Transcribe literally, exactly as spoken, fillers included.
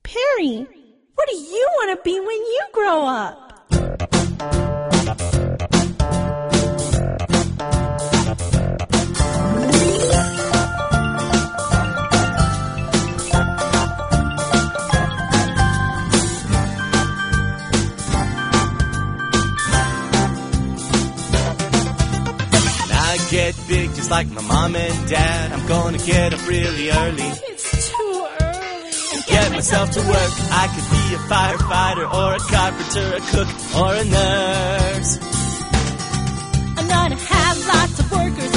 Perry, what do you want to be when you grow up? Get big just like my mom and dad. I'm gonna get up really early. It's too early. And get myself to work. I could be a firefighter or a carpenter, a cook or a nurse. I'm gonna have lots of workers